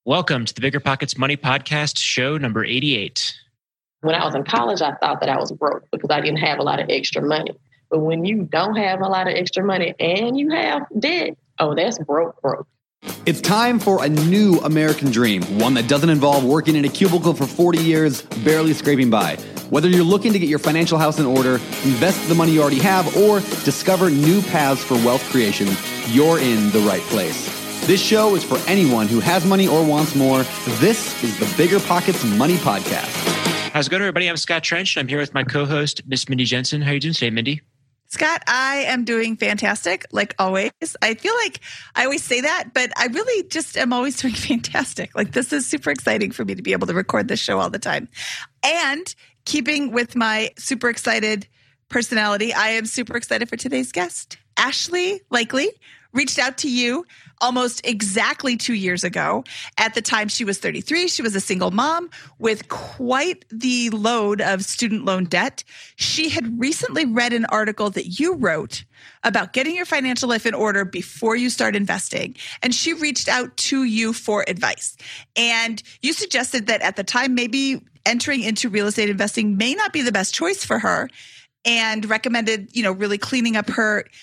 Welcome to the Bigger Pockets Money Podcast, show number 88. When I was in college, I thought that I was broke because I didn't have a lot of extra money. But when you don't have a lot of extra money and you have debt, oh, that's broke. It's time for a new American dream, one that doesn't involve working in a cubicle for 40 years, barely scraping by. Whether you're looking to get your financial house in order, invest the money you already have, or discover new paths for wealth creation, you're in the right place. This show is for anyone who has money or wants more. This is the Bigger Pockets Money Podcast. How's it going, everybody? I'm Scott Trench. I'm here with my co-host, Miss Mindy Jensen. How are you doing today, Mindy? Scott, I am doing fantastic, like always. I feel like I always say that, but I really just am always doing fantastic. Like, this is super exciting for me to be able to record this show all the time. And keeping with my super excited personality, I am super excited for today's guest. Ashley Likely reached out to you almost exactly 2 years ago. At the time, she was 33. She was a single mom with quite the load of student loan debt. She had recently read an article that you wrote about getting your financial life in order before you start investing. And she reached out to you for advice. And you suggested that at the time, maybe entering into real estate investing may not be the best choice for her, and recommended, really cleaning up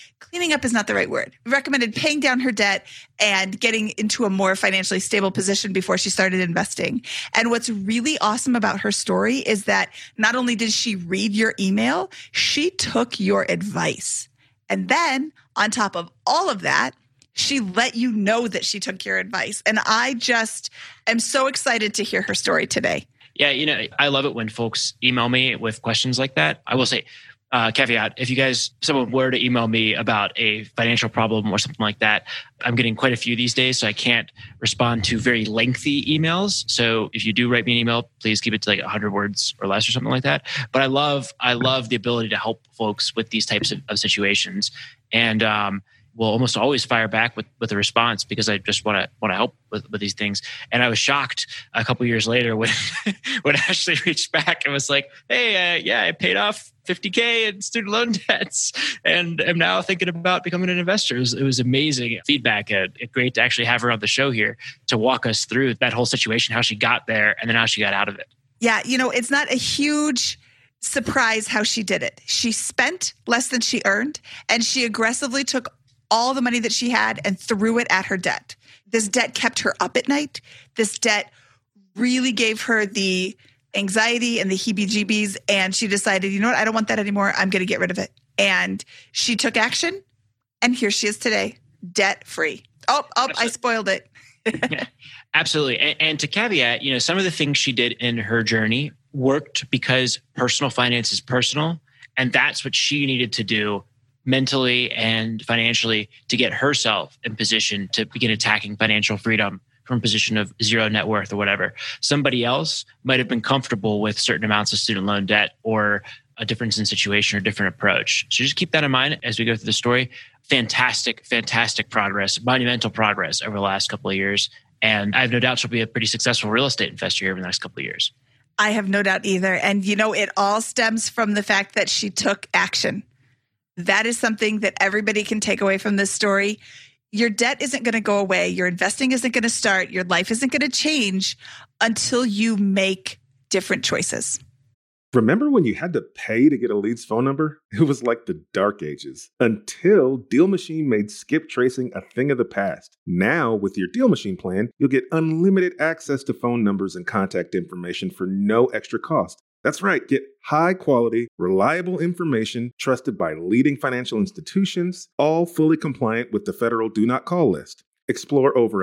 is not the right word. Recommended paying down her debt and getting into a more financially stable position before she started investing. And what's really awesome about her story is that not only did she read your email, she took your advice. And then on top of all of that, she let you know that she took your advice. And I just am so excited to hear her story today. Yeah, I love it when folks email me with questions like that. I will say, caveat, if someone were to email me about a financial problem or something like that, I'm getting quite a few these days, so I can't respond to very lengthy emails. So if you do write me an email, please keep it to like 100 words or less or something like that. But I love the ability to help folks with these types of situations. And will almost always fire back with a response because I just want to help with these things. And I was shocked a couple of years later when Ashley reached back and was like, "Hey, I paid off $50K in student loan debts and am now thinking about becoming an investor." It was amazing feedback. Great to actually have her on the show here to walk us through that whole situation, how she got there, and then how she got out of it. Yeah, it's not a huge surprise how she did it. She spent less than she earned, and she aggressively took all the money that she had and threw it at her debt. This debt kept her up at night. This debt really gave her the anxiety and the heebie-jeebies. And she decided, you know what? I don't want that anymore. I'm going to get rid of it. And she took action. And here she is today, debt-free. Oh, I spoiled it. Yeah, absolutely. And to caveat, some of the things she did in her journey worked because personal finance is personal. And that's what she needed to do mentally and financially to get herself in position to begin attacking financial freedom from a position of zero net worth or whatever. Somebody else might have been comfortable with certain amounts of student loan debt or a difference in situation or different approach. So just keep that in mind as we go through the story. Fantastic progress, monumental progress over the last couple of years. And I have no doubt she'll be a pretty successful real estate investor here over the next couple of years. I have no doubt either. And it all stems from the fact that she took action. That is something that everybody can take away from this story. Your debt isn't going to go away. Your investing isn't going to start. Your life isn't going to change until you make different choices. Remember when you had to pay to get a lead's phone number? It was like the dark ages until Deal Machine made skip tracing a thing of the past. Now, with your Deal Machine plan, you'll get unlimited access to phone numbers and contact information for no extra cost. That's right. Get high-quality, reliable information trusted by leading financial institutions, all fully compliant with the federal Do Not Call list. Explore over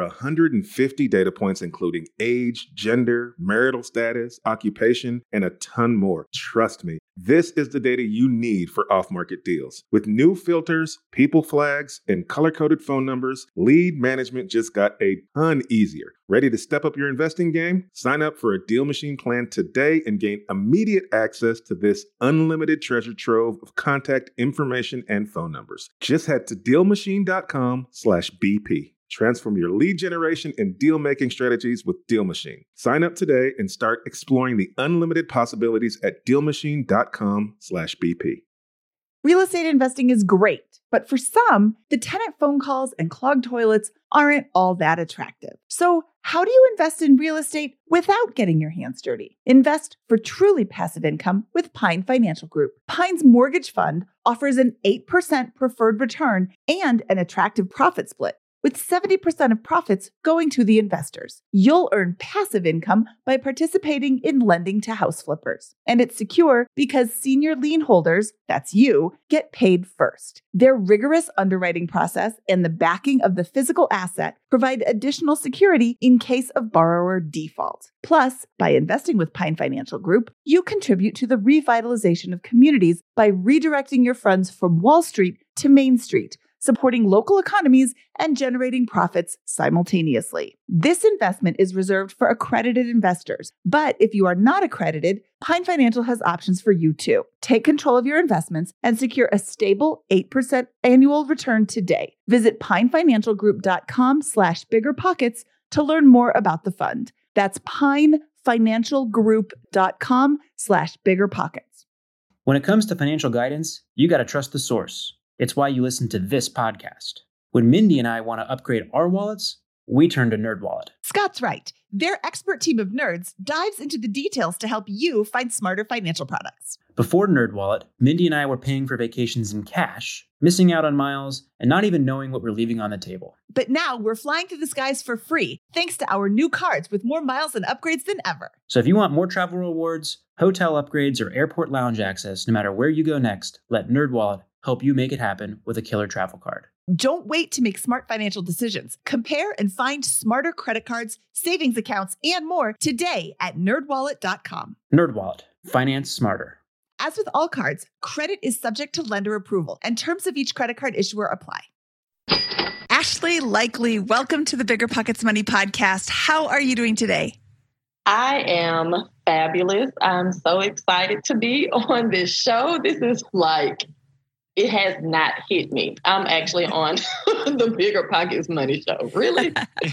150 data points, including age, gender, marital status, occupation, and a ton more. Trust me, this is the data you need for off-market deals. With new filters, people flags, and color-coded phone numbers, lead management just got a ton easier. Ready to step up your investing game? Sign up for a Deal Machine plan today and gain immediate access to this unlimited treasure trove of contact information and phone numbers. Just head to DealMachine.com/BP. Transform your lead generation and deal-making strategies with Deal Machine. Sign up today and start exploring the unlimited possibilities at DealMachine.com/BP. Real estate investing is great, but for some, the tenant phone calls and clogged toilets aren't all that attractive. So How do you invest in real estate without getting your hands dirty? Invest for truly passive income with Pine Financial Group. Pine's mortgage fund offers an 8% preferred return and an attractive profit split, with 70% of profits going to the investors. You'll earn passive income by participating in lending to house flippers. And it's secure because senior lien holders, that's you, get paid first. Their rigorous underwriting process and the backing of the physical asset provide additional security in case of borrower default. Plus, by investing with Pine Financial Group, you contribute to the revitalization of communities by redirecting your funds from Wall Street to Main Street, supporting local economies and generating profits simultaneously. This investment is reserved for accredited investors, but if you are not accredited, Pine Financial has options for you too. Take control of your investments and secure a stable 8% annual return today. Visit pinefinancialgroup.com/biggerpockets to learn more about the fund. That's pinefinancialgroup.com/biggerpockets. When it comes to financial guidance, you got to trust the source. It's why you listen to this podcast. When Mindy and I want to upgrade our wallets, we turn to NerdWallet. Scott's right. Their expert team of nerds dives into the details to help you find smarter financial products. Before NerdWallet, Mindy and I were paying for vacations in cash, missing out on miles, and not even knowing what we're leaving on the table. But now we're flying through the skies for free, thanks to our new cards with more miles and upgrades than ever. So if you want more travel rewards, hotel upgrades, or airport lounge access, no matter where you go next, let NerdWallet help you make it happen with a killer travel card. Don't wait to make smart financial decisions. Compare and find smarter credit cards, savings accounts, and more today at nerdwallet.com. NerdWallet. Finance smarter. As with all cards, credit is subject to lender approval, and terms of each credit card issuer apply. Ashley Likely, welcome to the Bigger Pockets Money Podcast. How are you doing today? I am fabulous. I'm so excited to be on this show. This is like, it has not hit me. I'm actually on the Bigger Pockets Money Show. Really?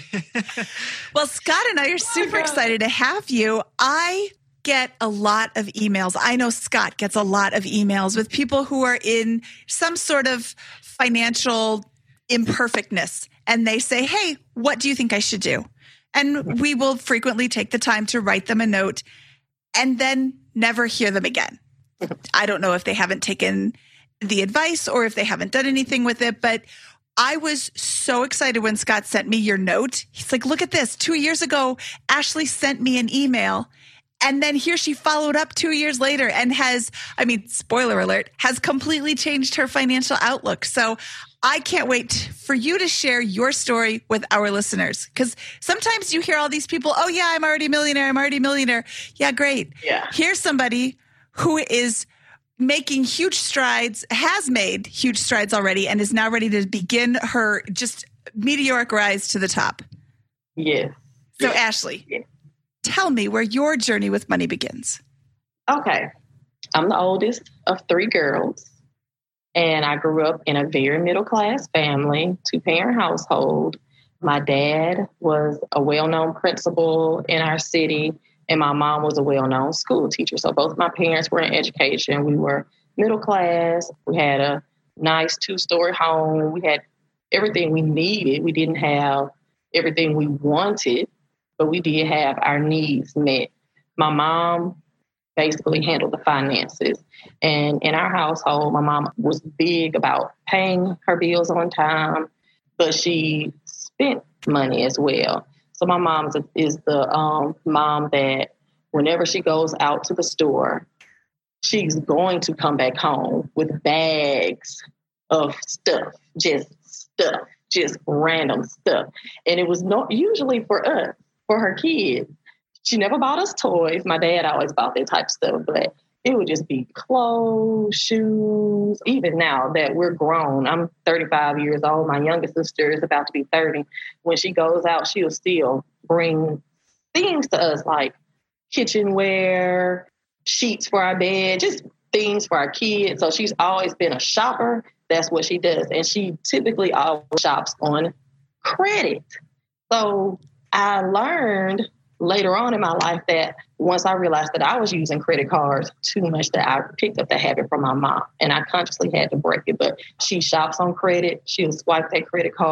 Well, Scott and I are super excited to have you. I get a lot of emails. I know Scott gets a lot of emails with people who are in some sort of financial imperfectness. And they say, hey, what do you think I should do? And we will frequently take the time to write them a note and then never hear them again. I don't know if they haven't taken the advice or if they haven't done anything with it, but I was so excited when Scott sent me your note. He's like, look at this. 2 years ago, Ashley sent me an email. And then here she followed up 2 years later and has, spoiler alert, has completely changed her financial outlook. So I can't wait for you to share your story with our listeners. Because sometimes you hear all these people, oh yeah, I'm already a millionaire. Yeah, great. Yeah. Here's somebody who is making huge strides, has made huge strides already, and is now ready to begin her just meteoric rise to the top. Yes. So Ashley, tell me where your journey with money begins. Okay. I'm the oldest of 3 girls, and I grew up in a very middle-class family, 2-parent household. My dad was a well-known principal in our city, and my mom was a well-known school teacher. So both my parents were in education. We were middle class. We had a nice 2-story home. We had everything we needed. We didn't have everything we wanted, but we did have our needs met. My mom basically handled the finances. And in our household, my mom was big about paying her bills on time, but she spent money as well. So my mom is the mom that whenever she goes out to the store, she's going to come back home with bags of stuff, just random stuff. And it was not usually for us, for her kids. She never bought us toys. My dad always bought that type of stuff, but it would just be clothes, shoes. Even now that we're grown, I'm 35 years old. My youngest sister is about to be 30. When she goes out, she'll still bring things to us like kitchenware, sheets for our bed, just things for our kids. So she's always been a shopper. That's what she does. And she typically always shops on credit. So I learned later on in my life that once I realized that I was using credit cards too much, that I picked up the habit from my mom, and I consciously had to break it. But she shops on credit. She'll swipe that credit card.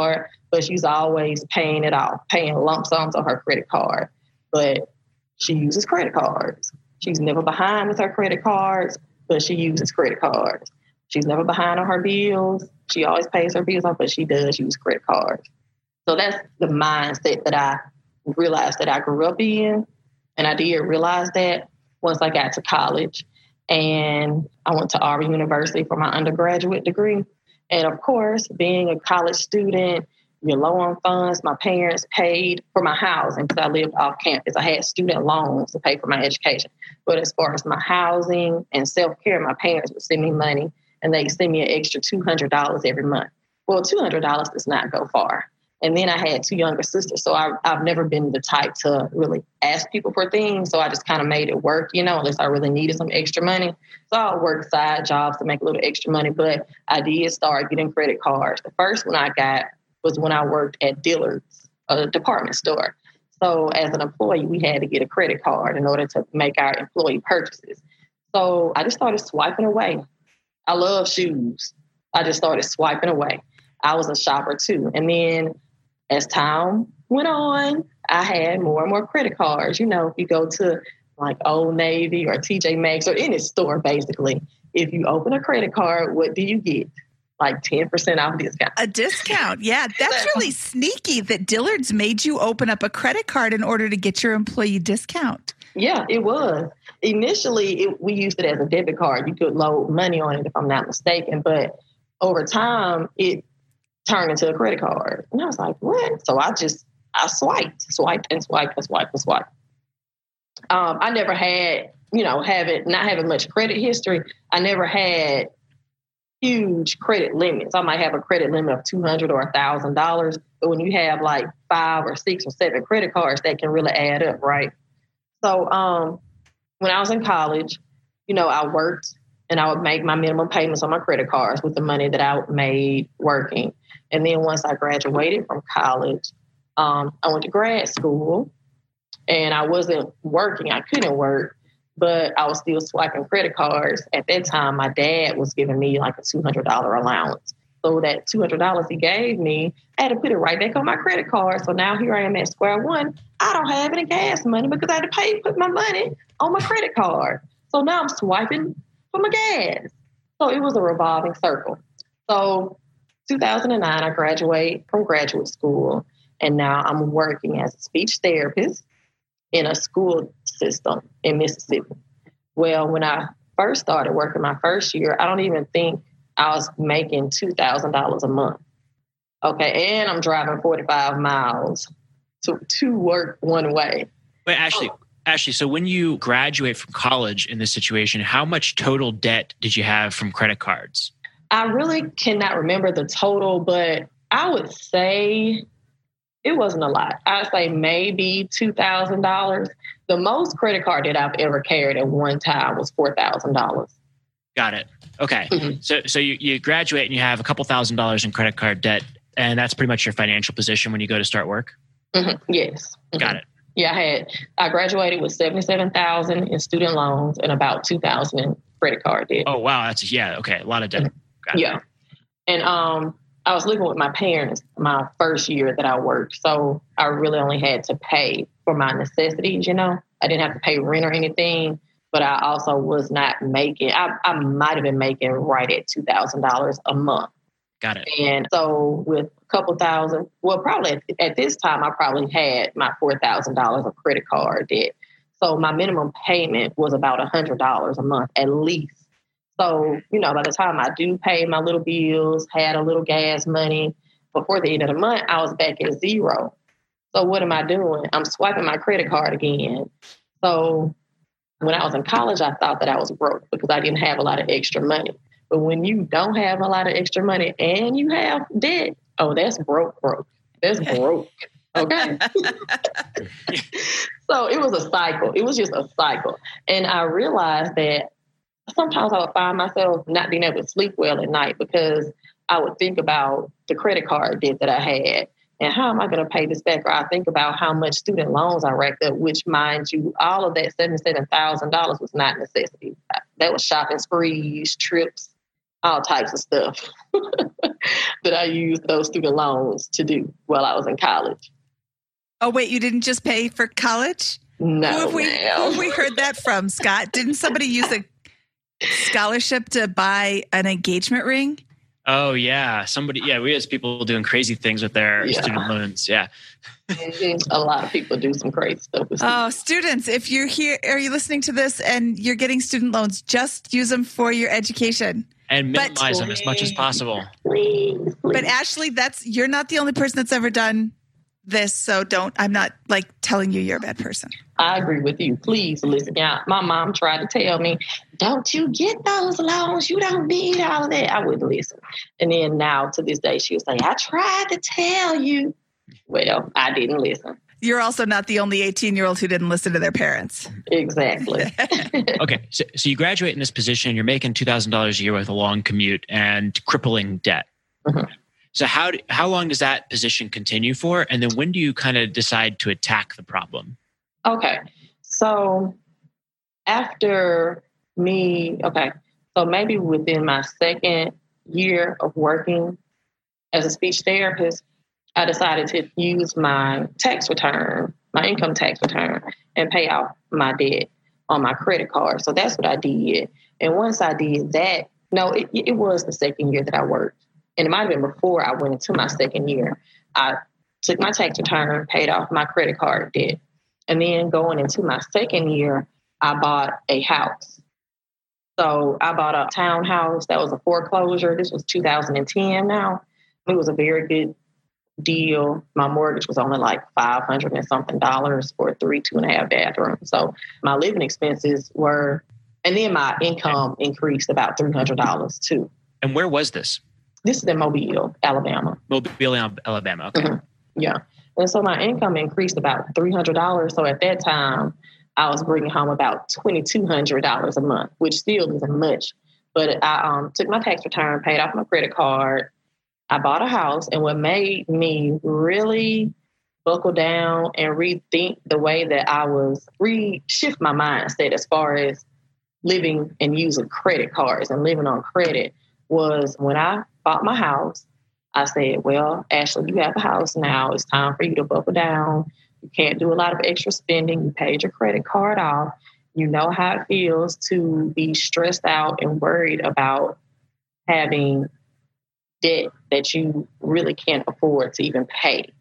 but she's always paying it off, paying lump sums on her credit card. But she uses credit cards. She's never behind with her credit cards, but she uses credit cards. She's never behind on her bills. She always pays her bills off, but she does use credit cards. So that's the mindset that I realized that I grew up in. And I did realize that once I got to college. And I went to Auburn University for my undergraduate degree. And of course, being a college student, you're low on funds. My parents paid for my housing because I lived off campus. I had student loans to pay for my education. But as far as my housing and self-care, my parents would send me money and they send me an extra $200 every month. Well, $200 does not go far. And then I had two younger sisters. So I've never been the type to really ask people for things. So I just kind of made it work, unless I really needed some extra money. So I'll work side jobs to make a little extra money. But I did start getting credit cards. The first one I got was when I worked at Dillard's, a department store. So as an employee, we had to get a credit card in order to make our employee purchases. So I just started swiping away. I love shoes. I just started swiping away. I was a shopper too. And then as time went on, I had more and more credit cards. If you go to like Old Navy or TJ Maxx or any store, basically, if you open a credit card, what do you get? Like 10% off discount. A discount. Yeah, that's really sneaky that Dillard's made you open up a credit card in order to get your employee discount. Yeah, it was. Initially, we used it as a debit card. You could load money on it, if I'm not mistaken. But over time, it turned into a credit card. And I was like, what? So I swiped. I never had, not having much credit history, I never had huge credit limits. I might have a credit limit of $200 or $1,000. But when you have like 5 or 6 or 7 credit cards, that can really add up, right? So when I was in college, I worked and I would make my minimum payments on my credit cards with the money that I made working. And then once I graduated from college, I went to grad school and I wasn't working. I couldn't work, but I was still swiping credit cards. At that time, my dad was giving me like a $200 allowance. So that $200 he gave me, I had to put it right back on my credit card. So now here I am at square one. I don't have any gas money because I had to put my money on my credit card. So now I'm swiping for my gas. So it was a revolving circle. So 2009, I graduated from graduate school, and now I'm working as a speech therapist in a school system in Mississippi. Well, when I first started working my first year, I don't even think I was making $2,000 a month. Okay, and I'm driving 45 miles to work one way. Wait, Ashley, so when you graduate from college in this situation, how much total debt did you have from credit cards? I really cannot remember the total, but I would say it wasn't a lot. I'd say maybe $2,000. The most credit card that I've ever carried at one time was $4,000. Got it. Okay. Mm-hmm. So you graduate and you have a couple $1,000s in credit card debt, and that's pretty much your financial position when you go to start work? Mm-hmm. Yes. Mm-hmm. Got it. Yeah, I graduated with $77,000 in student loans and about $2,000 in credit card debt. Oh, wow. Okay. A lot of debt. Mm-hmm. Yeah. And I was living with my parents my first year that I worked. So I really only had to pay for my necessities, I didn't have to pay rent or anything, but I also was not making, I might have been making right at $2,000 a month. Got it. And so with a couple thousand, well, probably at this time, I probably had my $4,000 of credit card debt. So my minimum payment was about $100 a month at least. So, by the time I do pay my little bills, had a little gas money, before the end of the month, I was back at zero. So what am I doing? I'm swiping my credit card again. So when I was in college, I thought that I was broke because I didn't have a lot of extra money. But when you don't have a lot of extra money and you have debt, oh, that's broke. That's broke. Okay. So it was a cycle. It was just a cycle. And I realized that sometimes I would find myself not being able to sleep well at night because I would think about the credit card debt that I had and how am I going to pay this back? Or I think about how much student loans I racked up, which, mind you, all of that $77,000 was not necessity. That was shopping sprees, trips, all types of stuff. that I used those student loans to do while I was in college. Oh, wait, you didn't just pay for college? No, who have we heard that from, Scott? Didn't somebody use a scholarship to buy an engagement ring? Oh, yeah. We had people doing crazy things with their student loans. Yeah. A lot of people do some crazy stuff. Oh, students, if you're here, are you listening to this and you're getting student loans, just use them for your education. And minimize them as much as possible. Please. But Ashley, you're not the only person that's ever done this. So I'm not like telling you you're a bad person. I agree with you. Please listen out. My mom tried to tell me, don't you get those loans. You don't need all of that. I wouldn't listen. And then now to this day, she would say, I tried to tell you. Well, I didn't listen. You're also not the only 18-year-old who didn't listen to their parents. Exactly. Okay. So you graduate in this position, you're making $2,000 a year with a long commute and crippling debt. Mm-hmm. So how long does that position continue for? And then when do you kind of decide to attack the problem? Okay. So after so maybe within my second year of working as a speech therapist, I decided to use my income tax return, and pay off my debt on my credit card. So that's what I did. And once I did that, it was the second year that I worked. And it might have been before I went into my second year. I took my tax return, paid off my credit card debt. And then going into my second year, I bought a house. So I bought a townhouse that was a foreclosure. This was 2010 now. It was a very good deal. My mortgage was only like $500 and something for 2.5 bathrooms. So my living expenses were, and then my income increased about $300 too. And where was this? This is in Mobile, Alabama. Mobile, Alabama. Okay. Mm-hmm. Yeah. And so my income increased about $300. So at that time, I was bringing home about $2,200 a month, which still isn't much. But I took my tax return, paid off my credit card. I bought a house, and what made me really buckle down and rethink the way that I was, shift my mindset as far as living and using credit cards and living on credit, was when I bought my house. I said, well, Ashley, you have a house now. It's time for you to buckle down. You can't do a lot of extra spending. You paid your credit card off. You know how it feels to be stressed out and worried about having debt that you really can't afford to even pay.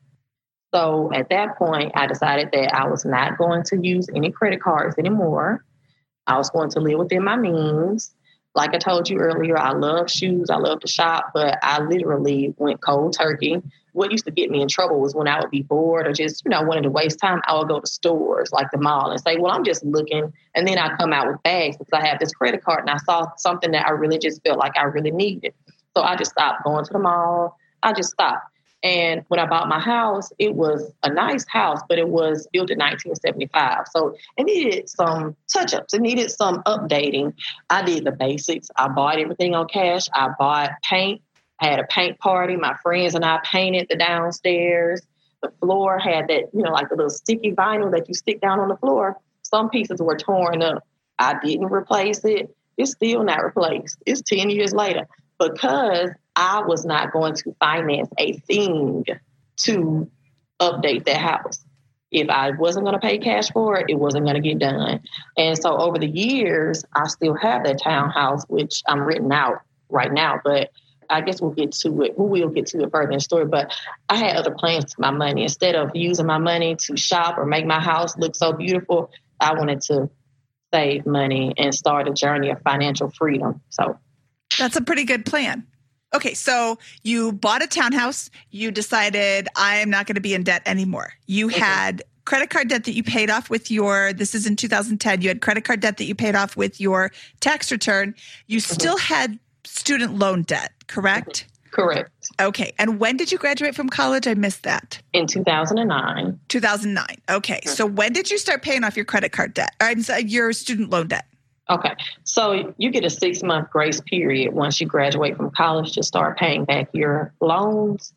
So at that point, I decided that I was not going to use any credit cards anymore. I was going to live within my means. Like I told you earlier, I love shoes. I love to shop, but I literally went cold turkey. What used to get me in trouble was when I would be bored or just, wanted to waste time, I would go to stores like the mall and say, well, I'm just looking. And then I come out with bags because I have this credit card and I saw something that I really just felt like I really needed. So I just stopped going to the mall. I just stopped. And when I bought my house, it was a nice house, but it was built in 1975. So it needed some touch-ups. It needed some updating. I did the basics. I bought everything on cash. I bought paint. I had a paint party. My friends and I painted the downstairs. The floor had that, like the little sticky vinyl that you stick down on the floor. Some pieces were torn up. I didn't replace it. It's still not replaced. It's 10 years later. Because I was not going to finance a thing to update that house. If I wasn't going to pay cash for it, it wasn't going to get done. And so over the years, I still have that townhouse, which I'm written out right now, but I guess we'll get to it. We will get to it further in the story, but I had other plans with my money. Instead of using my money to shop or make my house look so beautiful, I wanted to save money and start a journey of financial freedom. So that's a pretty good plan. Okay, so you bought a townhouse. You decided, I'm not going to be in debt anymore. You had credit card debt that you paid off with this is in 2010. You had credit card debt that you paid off with your tax return. You still had student loan debt, correct? Correct. Okay, and when did you graduate from college? I missed that. In 2009. 2009. Okay, so when did you start paying off your credit card debt? Or your student loan debt? Okay, so you get a 6-month grace period once you graduate from college to start paying back your loans.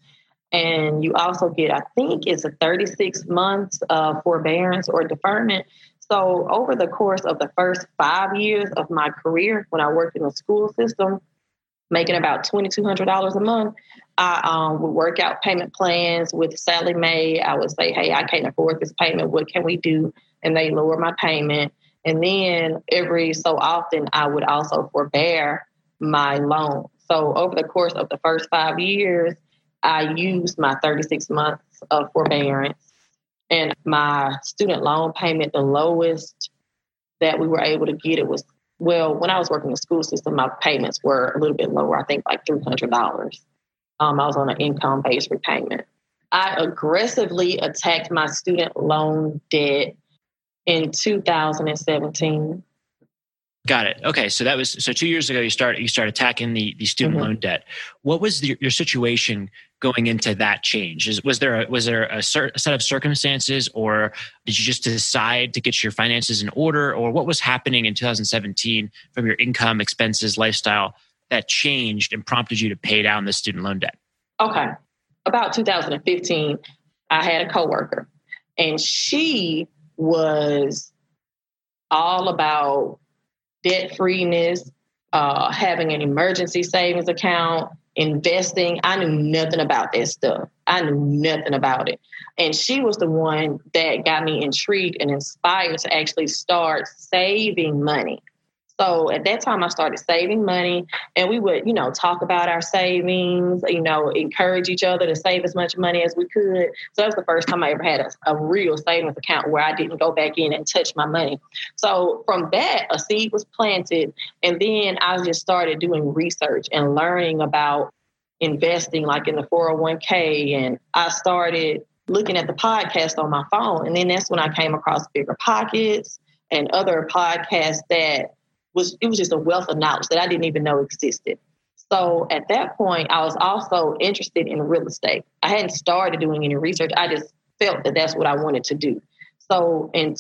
And you also get, I think it's a 36 months of forbearance or deferment. So over the course of the first 5 years of my career, when I worked in the school system, making about $2,200 a month, I would work out payment plans with Sallie Mae. I would say, hey, I can't afford this payment. What can we do? And they lower my payment. And then every so often, I would also forbear my loan. So over the course of the first 5 years, I used my 36 months of forbearance. And my student loan payment, the lowest that we were able to get, it was, well, when I was working in the school system, my payments were a little bit lower, I think like $300. I was on an income-based repayment. I aggressively attacked my student loan debt in 2017. Got it. Okay, so 2 years ago. You start attacking the student loan debt. What was your situation going into that change? Was there a set of circumstances, or did you just decide to get your finances in order, or what was happening in 2017 from your income, expenses, lifestyle that changed and prompted you to pay down the student loan debt? Okay, about 2015, I had a coworker, and she was all about debt-freeness, having an emergency savings account, investing. I knew nothing about that stuff. I knew nothing about it. And she was the one that got me intrigued and inspired to actually start saving money. So at that time, I started saving money, and we would, talk about our savings, encourage each other to save as much money as we could. So that was the first time I ever had a real savings account where I didn't go back in and touch my money. So from that, a seed was planted, and then I just started doing research and learning about investing, like in the 401k, and I started looking at the podcast on my phone. And then that's when I came across Bigger Pockets and other podcasts that it was just a wealth of knowledge that I didn't even know existed. So at that point, I was also interested in real estate. I hadn't started doing any research. I just felt that that's what I wanted to do. So in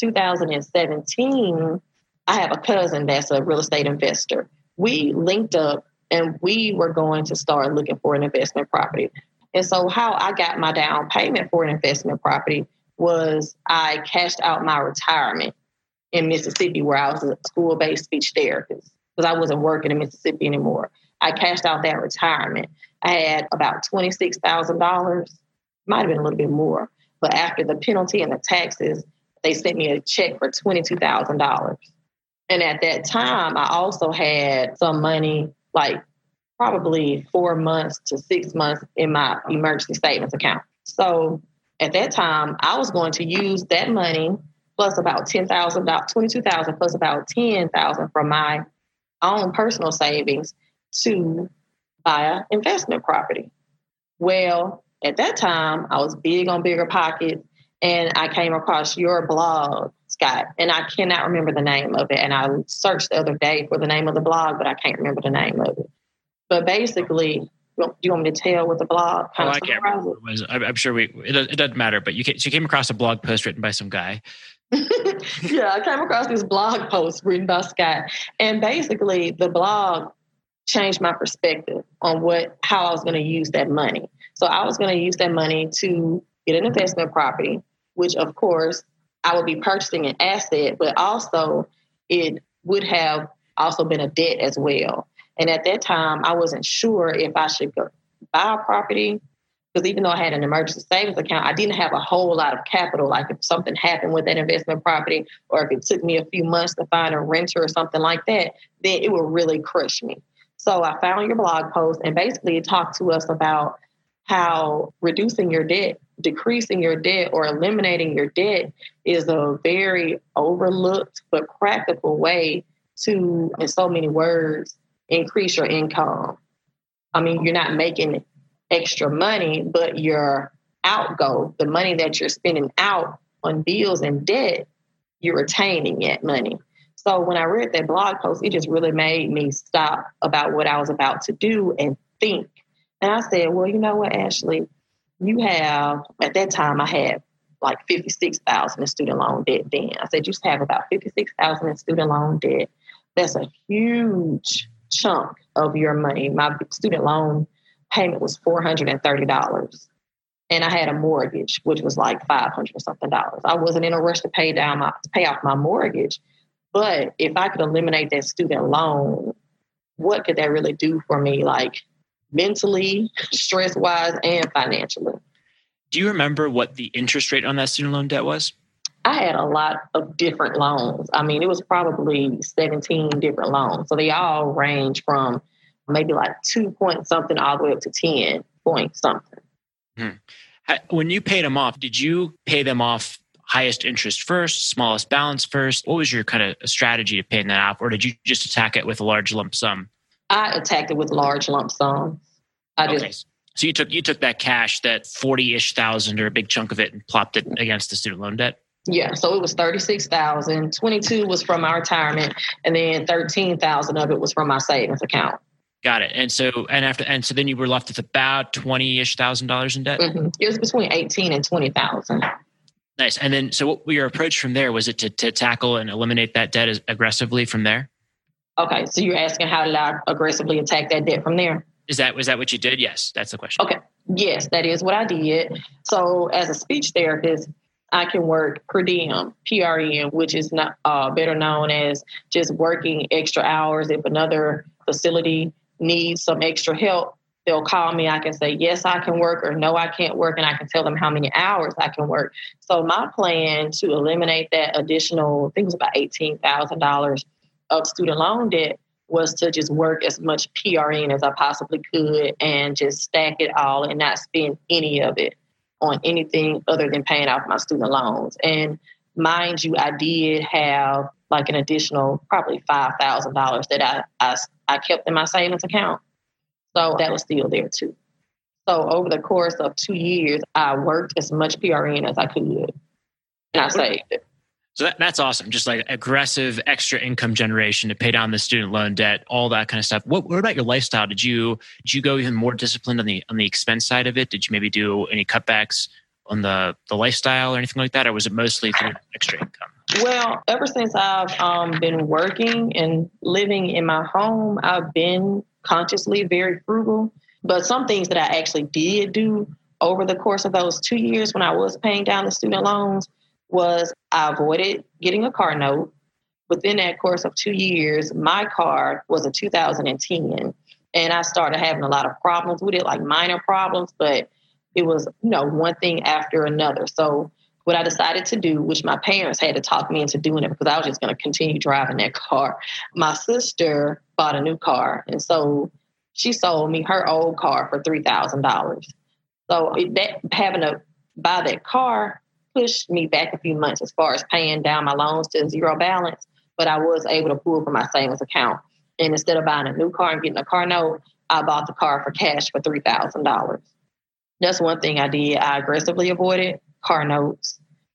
2017, I have a cousin that's a real estate investor. We linked up and we were going to start looking for an investment property. And so how I got my down payment for an investment property was I cashed out my retirement in Mississippi, where I was a school-based speech therapist, because I wasn't working in Mississippi anymore. I cashed out that retirement. I had about $26,000, might have been a little bit more. But after the penalty and the taxes, they sent me a check for $22,000. And at that time, I also had some money, like probably 4 months to 6 months in my emergency savings account. So at that time, I was going to use that money plus about $10,000, $22,000 plus about $10,000 from my own personal savings to buy an investment property. Well, at that time, I was big on Bigger Pockets, and I came across your blog, Scott, and I cannot remember the name of it. And I searched the other day for the name of the blog, but I can't remember the name of it. But basically, do you want me to tell what the blog kind of summarizes? I'm sure it doesn't matter, but you came across a blog post written by some guy. Yeah, I came across this blog post written by Scott. And basically, the blog changed my perspective on how I was going to use that money. So I was going to use that money to get an investment property, which, of course, I would be purchasing an asset, but also it would have also been a debt as well. And at that time, I wasn't sure if I should go buy a property, because even though I had an emergency savings account, I didn't have a whole lot of capital. Like if something happened with that investment property, or if it took me a few months to find a renter or something like that, then it would really crush me. So I found your blog post, and basically it talked to us about how reducing your debt, decreasing your debt, or eliminating your debt is a very overlooked but practical way to, in so many words, increase your income. I mean, you're not making extra money, but your outgo, the money that you're spending out on bills and debt, you're retaining that money. So when I read that blog post, it just really made me stop about what I was about to do and think. And I said, well, you know what, Ashley, you have, at that time I had like $56,000 in student loan debt then. I said, you have about $56,000 in student loan debt. That's a huge chunk of your money. My student loan payment was $430. And I had a mortgage, which was like $500 or something. I wasn't in a rush to pay off my mortgage. But if I could eliminate that student loan what could that really do for me, like mentally, stress-wise, and financially. Do you remember what the interest rate on that student loan debt was? I had a lot of different loans. I mean, it was probably 17 different loans. So they all range from maybe like 2 point something all the way up to 10 point something. When you paid them off, did you pay them off highest interest first, smallest balance first? What was your kind of strategy to paying that off? Or did you just attack it with a large lump sum? I attacked it with large lump sums. So you took that cash, that 40-ish thousand or a big chunk of it, and plopped it against the student loan debt? Yeah, so it was $36,000. 22 was from my retirement, and then 13,000 of it was from my savings account. Got it. And so then you were left with about $20-ish thousand in debt. Mm-hmm. It was between 18 and 20,000. Nice. And then, so what your approach from there? Was it to tackle and eliminate that debt as aggressively from there? Okay, so you're asking how did I aggressively attack that debt from there? Was that what you did? Yes, that's the question. Okay, yes, that is what I did. So as a speech therapist, I can work per diem, PRN, which is not better known as just working extra hours. If another facility needs some extra help, they'll call me. I can say, yes, I can work, or no, I can't work. And I can tell them how many hours I can work. So my plan to eliminate that additional, I think it was about $18,000 of student loan debt, was to just work as much PRN as I possibly could and just stack it all and not spend any of it on anything other than paying off my student loans. And mind you, I did have like an additional probably $5,000 that I kept in my savings account. So that was still there too. So over the course of 2 years, I worked as much PRN as I could, and I saved it. So that's awesome. Just like aggressive extra income generation to pay down the student loan debt, all that kind of stuff. What about your lifestyle? Did you go even more disciplined on the expense side of it? Did you maybe do any cutbacks on the lifestyle or anything like that? Or was it mostly through extra income? Well, ever since I've been working and living in my home, I've been consciously very frugal. But some things that I actually did do over the course of those 2 years when I was paying down the student loans was I avoided getting a car note. Within that course of 2 years, my car was a 2010, and I started having a lot of problems with it, like minor problems, but it was, one thing after another. So what I decided to do, which my parents had to talk me into doing it because I was just going to continue driving that car. My sister bought a new car, and so she sold me her old car for $3,000. So having to buy that car pushed me back a few months as far as paying down my loans to zero balance, but I was able to pull from my savings account. And instead of buying a new car and getting a car note, I bought the car for cash for $3,000. That's one thing I did. I aggressively avoided car notes.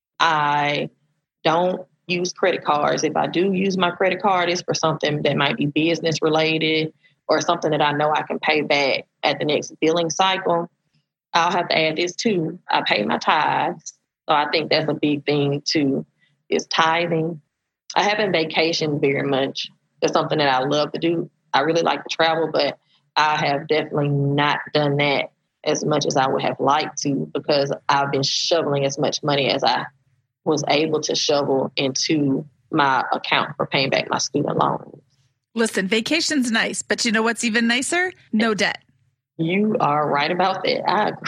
I don't use credit cards. If I do use my credit card, it's for something that might be business related or something that I know I can pay back at the next billing cycle. I'll have to add this too. I pay my tithes. So I think that's a big thing too, is tithing. I haven't vacationed very much. It's something that I love to do. I really like to travel, but I have definitely not done that as much as I would have liked to because I've been shoveling as much money as I was able to shovel into my account for paying back my student loans. Listen, vacation's nice, but you know what's even nicer? No debt. You are right about that.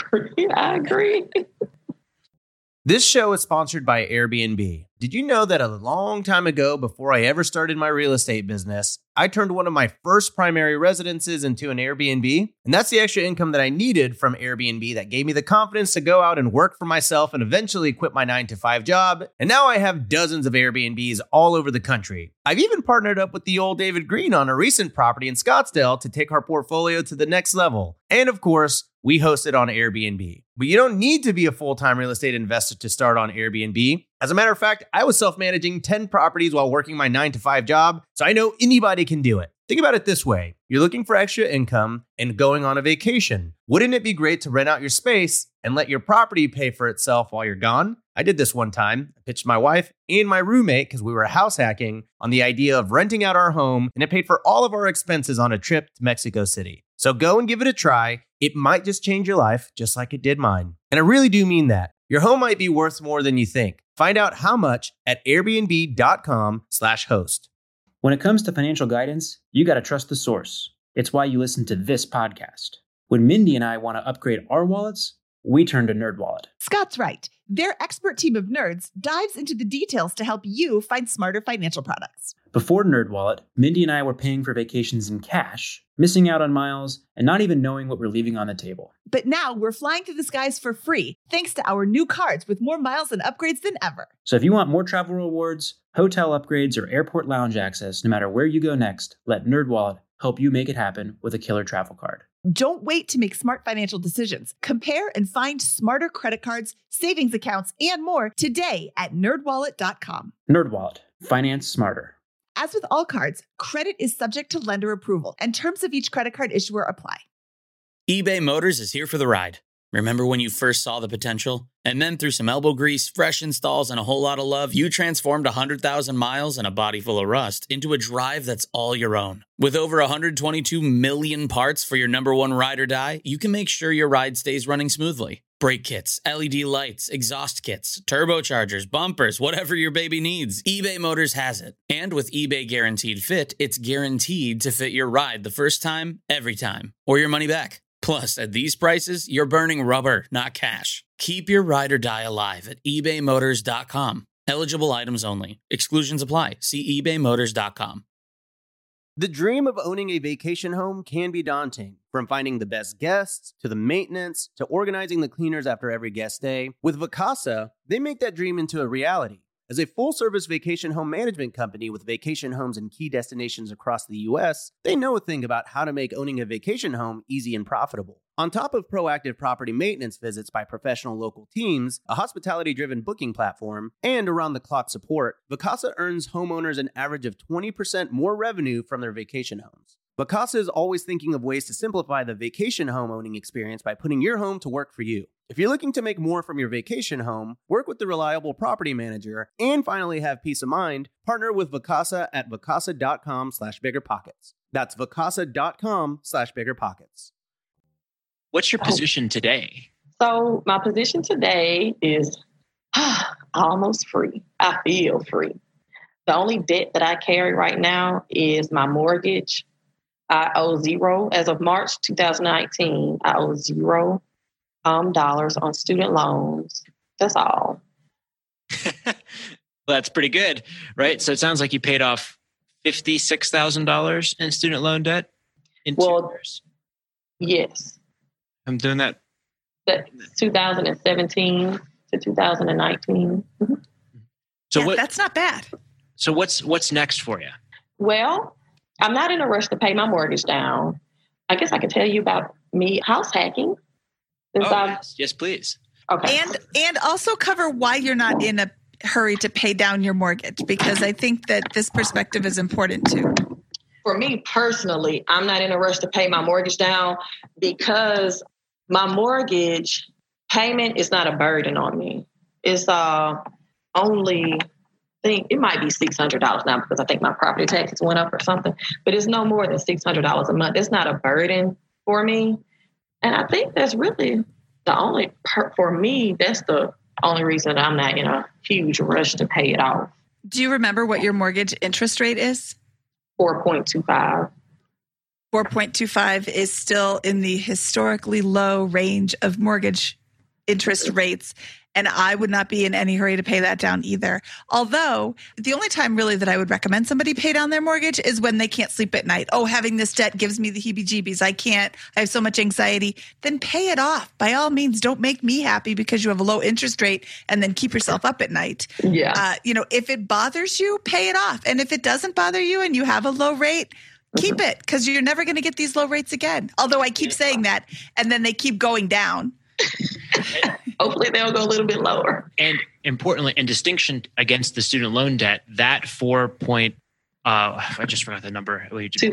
I agree. This show is sponsored by Airbnb. Did you know that a long time ago, before I ever started my real estate business, I turned one of my first primary residences into an Airbnb? And that's the extra income that I needed from Airbnb that gave me the confidence to go out and work for myself and eventually quit my 9-to-5 job. And now I have dozens of Airbnbs all over the country. I've even partnered up with the old David Green on a recent property in Scottsdale to take our portfolio to the next level. And of course, we host it on Airbnb. But you don't need to be a full-time real estate investor to start on Airbnb. As a matter of fact, I was self-managing 10 properties while working my 9-to-5 job, so I know anybody can do it. Think about it this way. You're looking for extra income and going on a vacation. Wouldn't it be great to rent out your space and let your property pay for itself while you're gone? I did this one time. I pitched my wife and my roommate, because we were house hacking, on the idea of renting out our home, and it paid for all of our expenses on a trip to Mexico City. So go and give it a try. It might just change your life, just like it did mine. And I really do mean that. Your home might be worth more than you think. Find out how much at airbnb.com/host. When it comes to financial guidance, you got to trust the source. It's why you listen to this podcast. When Mindy and I want to upgrade our wallets, we turn to NerdWallet. Scott's right. Their expert team of nerds dives into the details to help you find smarter financial products. Before NerdWallet, Mindy and I were paying for vacations in cash, missing out on miles, and not even knowing what we're leaving on the table. But now we're flying through the skies for free, thanks to our new cards with more miles and upgrades than ever. So if you want more travel rewards, hotel upgrades, or airport lounge access, no matter where you go next, let NerdWallet help you make it happen with a killer travel card. Don't wait to make smart financial decisions. Compare and find smarter credit cards, savings accounts, and more today at nerdwallet.com. NerdWallet. Finance smarter. As with all cards, credit is subject to lender approval, and terms of each credit card issuer apply. eBay Motors is here for the ride. Remember when you first saw the potential? And then through some elbow grease, fresh installs, and a whole lot of love, you transformed 100,000 miles and a body full of rust into a drive that's all your own. With over 122 million parts for your number one ride or die, you can make sure your ride stays running smoothly. Brake kits, LED lights, exhaust kits, turbochargers, bumpers, whatever your baby needs, eBay Motors has it. And with eBay Guaranteed Fit, it's guaranteed to fit your ride the first time, every time, or your money back. Plus, at these prices, you're burning rubber, not cash. Keep your ride or die alive at ebaymotors.com. Eligible items only. Exclusions apply. See ebaymotors.com. The dream of owning a vacation home can be daunting. From finding the best guests, to the maintenance, to organizing the cleaners after every guest stay. With Vacasa, they make that dream into a reality. As a full-service vacation home management company with vacation homes in key destinations across the U.S., they know a thing about how to make owning a vacation home easy and profitable. On top of proactive property maintenance visits by professional local teams, a hospitality-driven booking platform, and around-the-clock support, Vacasa earns homeowners an average of 20% more revenue from their vacation homes. Vacasa is always thinking of ways to simplify the vacation home owning experience by putting your home to work for you. If you're looking to make more from your vacation home, work with the reliable property manager, and finally have peace of mind, partner with Vacasa at vacasa.com/biggerpockets. That's vacasa.com/biggerpockets. What's your position today? So my position today is almost free. I feel free. The only debt that I carry right now is my mortgage. I owe zero. As of March 2019, I owe $0 on student loans. That's all. Well, that's pretty good, right? So it sounds like you paid off $56,000 in student loan debt in 2 years. Yes. I'm doing that. That's 2017 to 2019. Mm-hmm. So that's not bad. So what's next for you? Well, I'm not in a rush to pay my mortgage down. I guess I could tell you about me house hacking. Yes, please. Okay. And also cover why you're not in a hurry to pay down your mortgage, because I think that this perspective is important too. For me personally, I'm not in a rush to pay my mortgage down because my mortgage payment is not a burden on me. It's only, it might be $600 now because I think my property taxes went up or something, but it's no more than $600 a month. It's not a burden for me. And I think that's really the only for me, that's the only reason I'm not in a huge rush to pay it off. Do you remember what your mortgage interest rate is? 4.25. 4.25 is still in the historically low range of mortgage interest rates. And I would not be in any hurry to pay that down either. Although the only time really that I would recommend somebody pay down their mortgage is when they can't sleep at night. Oh, having this debt gives me the heebie-jeebies. I have so much anxiety. Then pay it off. By all means, don't make me happy because you have a low interest rate and then keep yourself up at night. Yeah. If it bothers you, pay it off. And if it doesn't bother you and you have a low rate, keep it, because you're never going to get these low rates again. Although I keep saying that, and then they keep going down. Hopefully they'll go a little bit lower. And importantly, in distinction against the student loan debt, that I just forgot the number.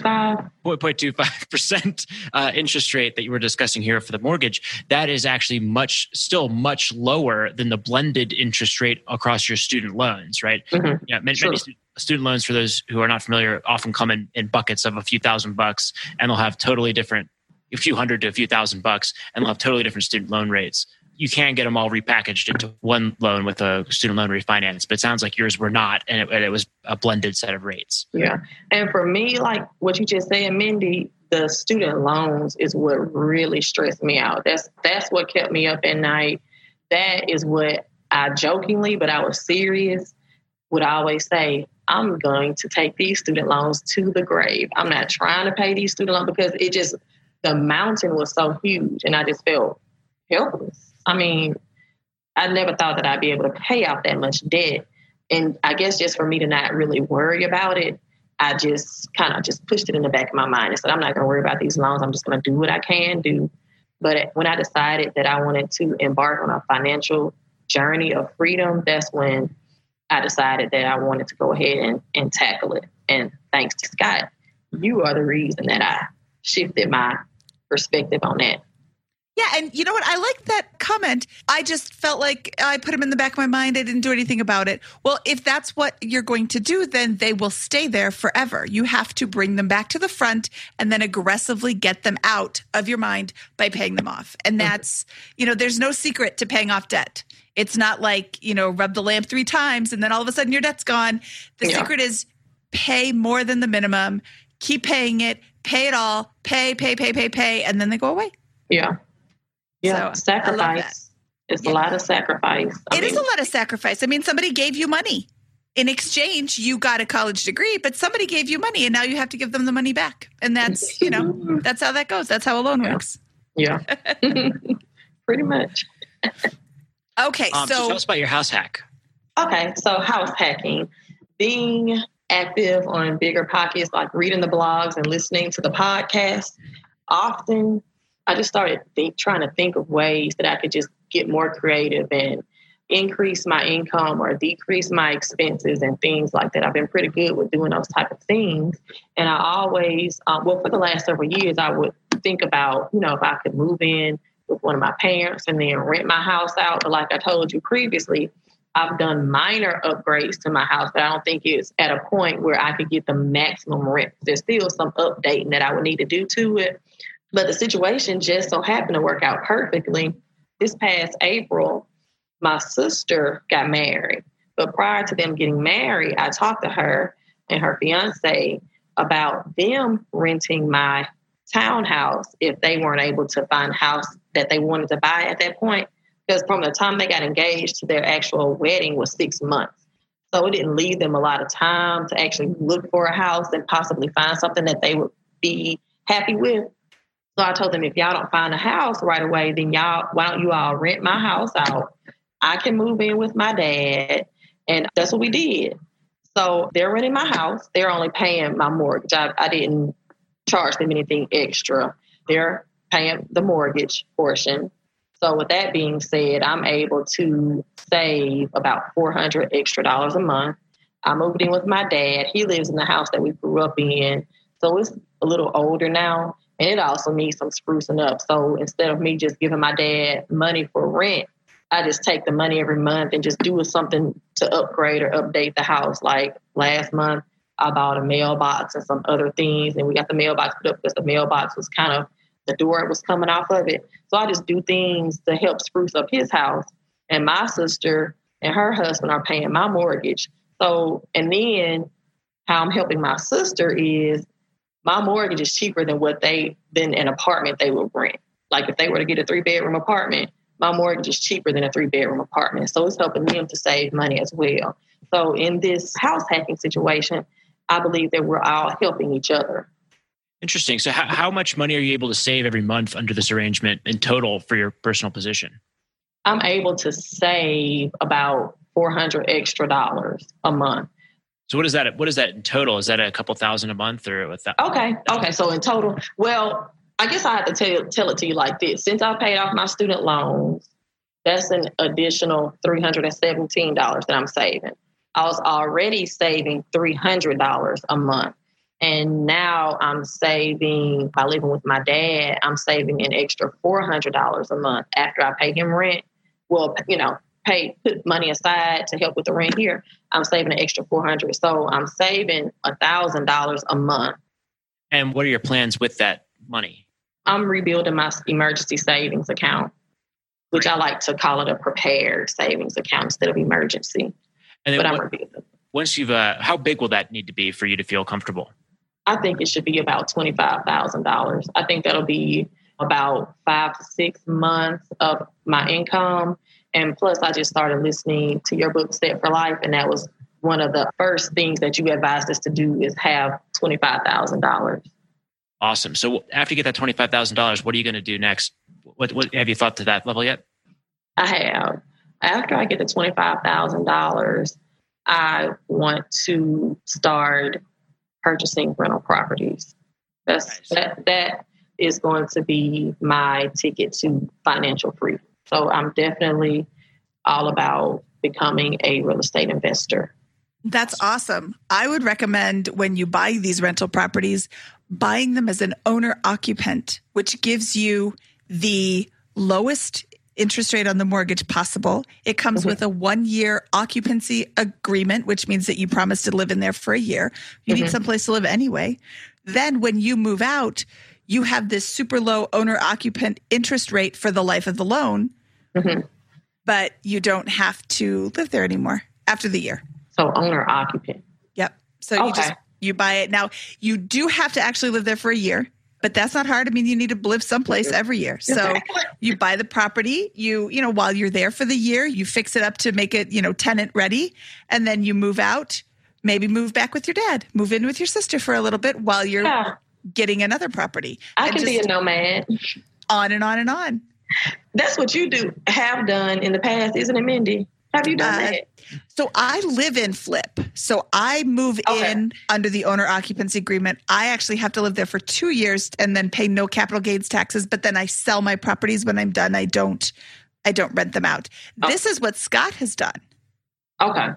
4.25% interest rate that you were discussing here for the mortgage, that is actually still much lower than the blended interest rate across your student loans, right? Mm-hmm. Yeah, many student loans, for those who are not familiar, often come in buckets of a few $1,000s, and they'll have totally different, a few hundred to a few $1,000, and they'll have totally different student loan rates. you can get them all repackaged into one loan with a student loan refinance, but it sounds like yours were not, and it was a blended set of rates. Yeah. And for me, like what you just said, Mindy, the student loans is what really stressed me out. That's what kept me up at night. That is what I jokingly, but I was serious, would always say, I'm going to take these student loans to the grave. I'm not trying to pay these student loans because the mountain was so huge and I just felt helpless. I mean, I never thought that I'd be able to pay off that much debt. And I guess just for me to not really worry about it, I just kind of just pushed it in the back of my mind and said, I'm not going to worry about these loans. I'm just going to do what I can do. But when I decided that I wanted to embark on a financial journey of freedom, that's when I decided that I wanted to go ahead and tackle it. And thanks to Scott, you are the reason that I shifted my perspective on that. Yeah. And you know what? I like that comment. I just felt like I put them in the back of my mind. I didn't do anything about it. Well, if that's what you're going to do, then they will stay there forever. You have to bring them back to the front and then aggressively get them out of your mind by paying them off. And that's, there's no secret to paying off debt. It's not like, rub the lamp 3 times and then all of a sudden your debt's gone. The secret is pay more than the minimum, keep paying it, pay it all, pay, and then they go away. Yeah. Yeah, so, sacrifice. It's a lot of sacrifice. It is a lot of sacrifice. I mean, somebody gave you money. In exchange, you got a college degree, but somebody gave you money and now you have to give them the money back. And that's, that's how that goes. That's how a loan works. Yeah. Pretty much. Okay, so tell us about your house hack. Okay, so house hacking. Being active on BiggerPockets, like reading the blogs and listening to the podcast, often I just started trying to think of ways that I could just get more creative and increase my income or decrease my expenses and things like that. I've been pretty good with doing those type of things. And I always, for the last several years, I would think about, if I could move in with one of my parents and then rent my house out. But like I told you previously, I've done minor upgrades to my house, but I don't think it's at a point where I could get the maximum rent. There's still some updating that I would need to do to it. But the situation just so happened to work out perfectly. This past April, my sister got married. But prior to them getting married, I talked to her and her fiance about them renting my townhouse if they weren't able to find a house that they wanted to buy at that point. Because from the time they got engaged to their actual wedding was 6 months. So it didn't leave them a lot of time to actually look for a house and possibly find something that they would be happy with. So I told them, if y'all don't find a house right away, then why don't you all rent my house out? I can move in with my dad. And that's what we did. So they're renting my house. They're only paying my mortgage. I didn't charge them anything extra. They're paying the mortgage portion. So with that being said, I'm able to save about $400 extra a month. I moved in with my dad. He lives in the house that we grew up in. So it's a little older now. And it also needs some sprucing up. So instead of me just giving my dad money for rent, I just take the money every month and just do something to upgrade or update the house. Like last month, I bought a mailbox and some other things. And we got the mailbox put up because the mailbox was the door was coming off of it. So I just do things to help spruce up his house. And my sister and her husband are paying my mortgage. So, and then how I'm helping my sister is, my mortgage is cheaper than an apartment they would rent. Like if they were to get a 3-bedroom apartment, my mortgage is cheaper than a 3-bedroom apartment. So it's helping them to save money as well. So in this house hacking situation, I believe that we're all helping each other. Interesting. So how much money are you able to save every month under this arrangement in total for your personal position? I'm able to save about $400 extra a month. So what is that in total? Is that a couple thousand a month or with that? Okay. So in total, well, I guess I have to tell it to you like this. Since I paid off my student loans, that's an additional $317 that I'm saving. I was already saving $300 a month. And now I'm saving, by living with my dad, I'm saving an extra $400 a month after I pay him rent. Well, put money aside to help with the rent here. I'm saving an extra $400. So I'm saving $1,000 a month. And what are your plans with that money? I'm rebuilding my emergency savings account. which I like to call it a prepared savings account instead of emergency. And But then I'm reviewing it. once you've, how big will that need to be for you to feel comfortable? I think it should be about $25,000. I think that'll be about 5 to 6 months of my income. And plus, I just started listening to your book, Set for Life. And that was one of the first things that you advised us to do is have $25,000. Awesome. So after you get that $25,000, what are you going to do next? What have you thought to that level yet? I have. After I get the $25,000, I want to start purchasing rental properties. That is going to be my ticket to financial freedom. So I'm definitely all about becoming a real estate investor. That's awesome. I would recommend when you buy these rental properties, buying them as an owner occupant, which gives you the lowest interest rate on the mortgage possible. It comes with a 1-year occupancy agreement, which means that you promise to live in there for a year. You need someplace to live anyway. Then when you move out, you have this super low owner occupant interest rate for the life of the loan, but you don't have to live there anymore after the year. So owner occupant. Yep. So you buy it. Now, you do have to actually live there for a year, but that's not hard. I mean, you need to live someplace every year. So you buy the property, you know, while you're there for the year, you fix it up to make it, tenant ready. And then you move out, maybe move back with your dad, move in with your sister for a little bit while you're getting another property. I can be a nomad. On and on and on. That's what you have done in the past, isn't it, Mindy? Have you done that? So I live in Flip. So I move in under the owner occupancy agreement. I actually have to live there for 2 years and then pay no capital gains taxes. But then I sell my properties when I'm done. I don't rent them out. This is what Scott has done. Okay.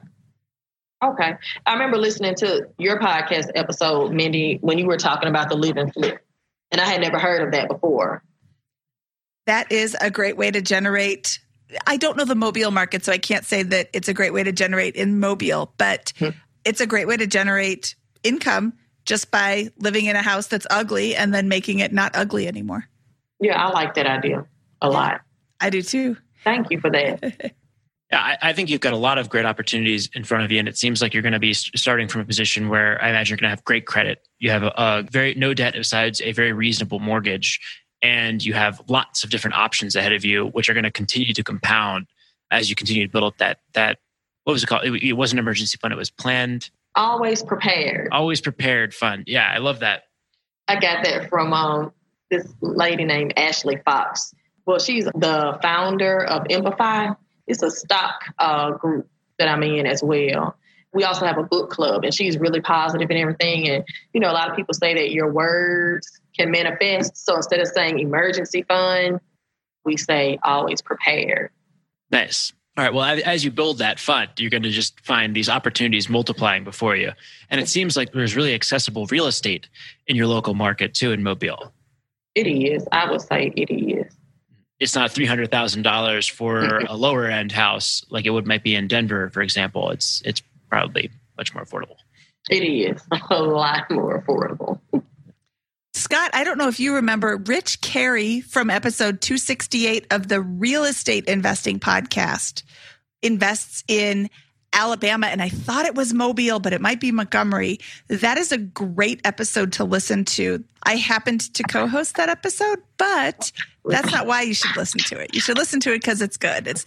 I remember listening to your podcast episode, Mindy, when you were talking about the live and flip. And I had never heard of that before. That is a great way to generate. I don't know the Mobile market, so I can't say that it's a great way to generate in Mobile, but it's a great way to generate income just by living in a house that's ugly and then making it not ugly anymore. Yeah, I like that idea a lot. I do too. Thank you for that. Yeah, I think you've got a lot of great opportunities in front of you, and it seems like you're going to be starting from a position where I imagine you're going to have great credit. You have a very no debt besides a very reasonable mortgage, and you have lots of different options ahead of you, which are going to continue to compound as you continue to build up that what was it called? It wasn't an emergency fund; it was planned. Always prepared. Always prepared fund. Yeah, I love that. I got that from this lady named Ashley Fox. Well, she's the founder of Empify. It's a stock group that I'm in as well. We also have a book club, and she's really positive and everything. And, a lot of people say that your words can manifest. So instead of saying emergency fund, we say always prepared. Nice. All right. Well, as you build that fund, you're going to just find these opportunities multiplying before you. And it seems like there's really accessible real estate in your local market too in Mobile. It is. I would say it is. It's not $300,000 for a lower end house like it might be in Denver, for example. It's probably much more affordable. It is a lot more affordable. Scott, I don't know if you remember Rich Carey from episode 268 of the Real Estate Investing Podcast invests in Alabama, and I thought it was Mobile, but it might be Montgomery. That is a great episode to listen to. I happened to co-host that episode, but that's not why you should listen to it. You should listen to it because it's good. It's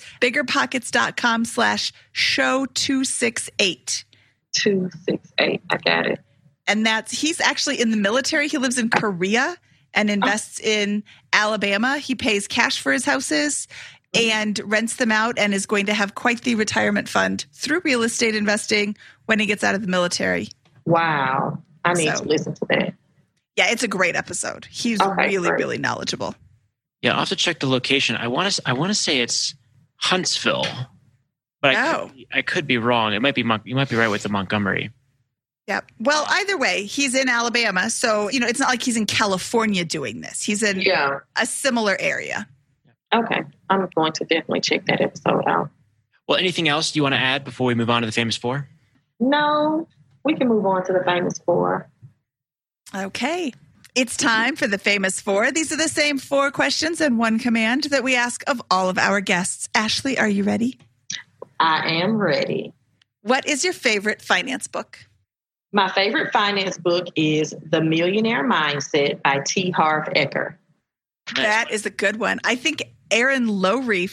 biggerpockets.com/show268. 268. I got it. And he's actually in the military. He lives in Korea and invests in Alabama. He pays cash for his houses and rents them out and is going to have quite the retirement fund through real estate investing when he gets out of the military. Wow. I need to listen to that. Yeah, it's a great episode. He's really knowledgeable. Yeah, I'll have to check the location. I want to say it's Huntsville, but I could be wrong. It might be you might be right with the Montgomery. Yeah. Well, either way, he's in Alabama, so it's not like he's in California doing this. He's in a similar area. Okay. I'm going to definitely check that episode out. Well, anything else you want to add before we move on to the Famous Four? No, we can move on to the Famous Four. Okay. It's time for the famous four. These are the same 4 questions and 1 command that we ask of all of our guests. Ashley, are you ready? I am ready. What is your favorite finance book? My favorite finance book is The Millionaire Mindset by T. Harv Eker. That is a good one. I think Erin Lowry,